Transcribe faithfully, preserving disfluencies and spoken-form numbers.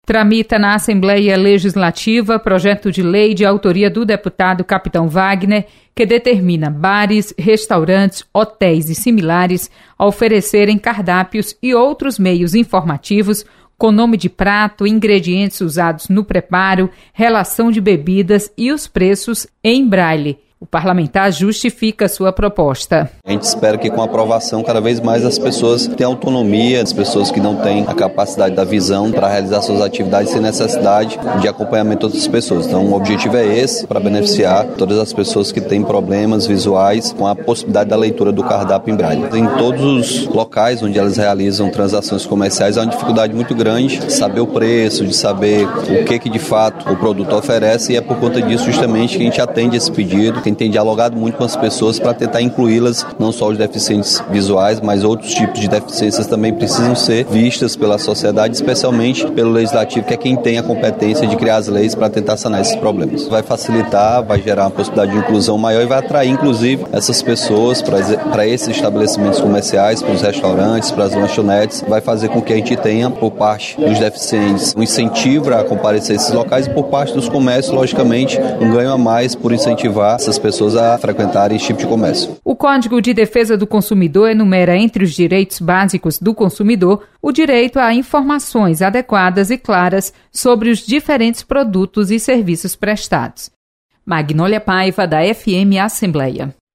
Tramita na Assembleia Legislativa projeto de lei de autoria do deputado Capitão Wagner, que determina bares, restaurantes, hotéis e similares a oferecerem cardápios e outros meios informativos com nome de prato, ingredientes usados no preparo, relação de bebidas e os preços em braille. O parlamentar justifica sua proposta. A gente espera que com a aprovação cada vez mais as pessoas tenham autonomia, as pessoas que não têm a capacidade da visão para realizar suas atividades sem necessidade de acompanhamento de outras pessoas. Então o objetivo é esse, para beneficiar todas as pessoas que têm problemas visuais com a possibilidade da leitura do cardápio em braille. Em todos os locais onde elas realizam transações comerciais há uma dificuldade muito grande de saber o preço, de saber o que, que de fato o produto oferece, e é por conta disso justamente que a gente atende esse pedido. A gente tem dialogado muito com as pessoas para tentar incluí-las, não só os deficientes visuais, mas outros tipos de deficiências também precisam ser vistas pela sociedade, especialmente pelo legislativo, que é quem tem a competência de criar as leis para tentar sanar esses problemas. Vai facilitar, vai gerar uma possibilidade de inclusão maior e vai atrair, inclusive, essas pessoas para esses estabelecimentos comerciais, para os restaurantes, para as lanchonetes. Vai fazer com que a gente tenha, por parte dos deficientes, um incentivo para comparecer a esses locais e, por parte dos comércios, logicamente, um ganho a mais por incentivar essas pessoas a frequentarem esse tipo de comércio. O Código de Defesa do Consumidor enumera entre os direitos básicos do consumidor o direito a informações adequadas e claras sobre os diferentes produtos e serviços prestados. Magnólia Paiva, da F M Assembleia.